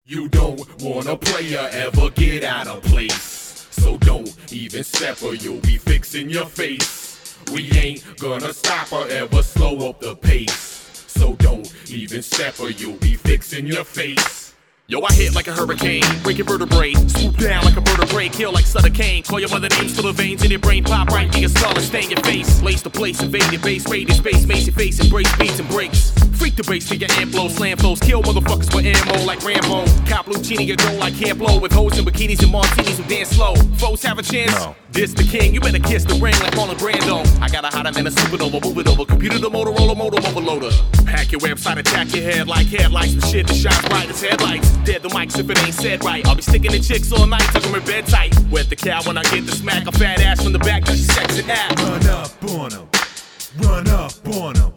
You don't want a player ever get out of place. So don't even step or you'll be fixing your face. We ain't gonna stop or ever slow up the pace. So don't even step or you'll be fixing your face. Yo, I hit like a hurricane, break your vertebrae, swoop down like a vertebrae, kill like Sutter Kane. Call your mother names till the veins in your brain pop right in your skull and stain your face. Lace the place, invade your base, raid your space, mace your face, embrace beats and breaks. Freak the bass to your amp blow, slam flows, kill motherfuckers with ammo like Rambo. Cop Lucini, you go like Camp Low with hoes and bikinis and martinis who dance slow. Foes have a chance? No. This the king, you better kiss the ring like Marlon Brando. I got a hotter than a supernova, move it over. Computer to Motorola, modem overloader. Hack your website, attack your head like headlights with shit that shines bright as headlights. Dead the mics if it ain't said right. I'll be sticking the chicks all night, tuck them in bed tight. Wet the cow when I get the smack, a fat ass from the back, cause she's sexing out. Run up on them, run up on them.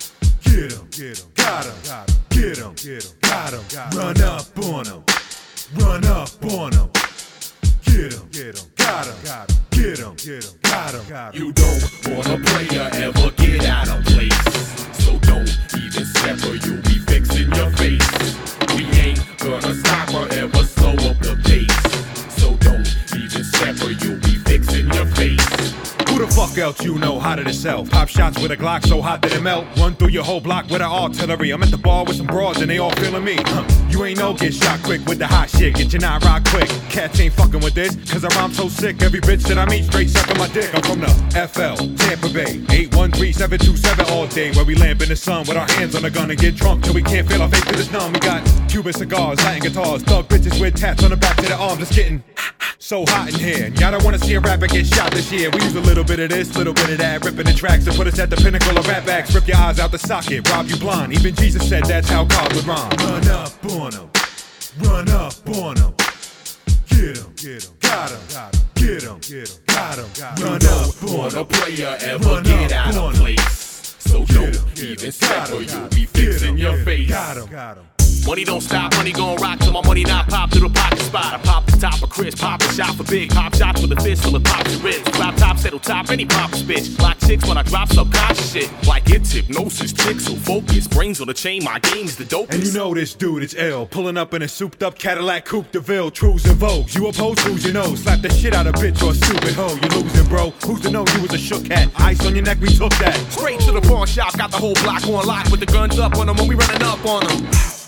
Get 'em, get 'em, got 'em, get 'em, get 'em, got 'em. Run up on them, run up on them. Get 'em, get 'em, got 'em, get 'em, get 'em, got 'em. You don't want a player ever get out of place. So don't even step or you'll be fixing your face. We ain't gonna stop or ever slow up the pace. So don't even step or you'll be fixing your face. Who the fuck else you know hotter than self? Pop shots with a Glock so hot that it melt. Run through your whole block with an artillery. I'm at the bar with some broads and they all feeling me. You ain't no get shot quick with the hot shit. Get your knot rock quick. Cats ain't fucking with this, cause I rhyme so sick. Every bitch that I meet straight sucking my dick. I'm from the FL, Tampa Bay, 813-727 all day. Where we lamp in the sun with our hands on the gun and get drunk till we can't feel our face till it's numb. We got Cuban cigars, Latin guitars, thug bitches with tats on the back of their arms. It's getting so hot in here. Y'all don't wanna see a rapper get shot this year. We use a little bit of this, little bit of that, ripping the tracks to put us at the pinnacle of rap backs. Rip your eyes out the socket, rob you blind. Even Jesus said that's how God would rhyme. Run up on them, run up on them. Get 'em, get 'em, got 'em, get 'em, get 'em, got 'em. Run up on a player ever get out of place. So don't even step or you'll be fixing your face. Money don't stop, money gon' rock till my money not pop to the pocket spot. I pop the top of Chris, pop a shot for big, pop shots with a fist full of pops and ribs. Drop top, settle top, any poppers bitch. Lock chicks when I drop subconscious shit. Like it's hypnosis, chicks so focused. Brains on the chain, my game is the dopest. And you know this dude is ill, pulling up in a souped up Cadillac Coupe de Ville, trues and Vogues. You oppose, who's you know? Slap the shit out of bitch or a stupid hoe. You losing, bro. Who's to know you was a shook hat? Ice on your neck, we took that. Straight to the pawn shop, got the whole block on lock with the guns up on them when we running up on them.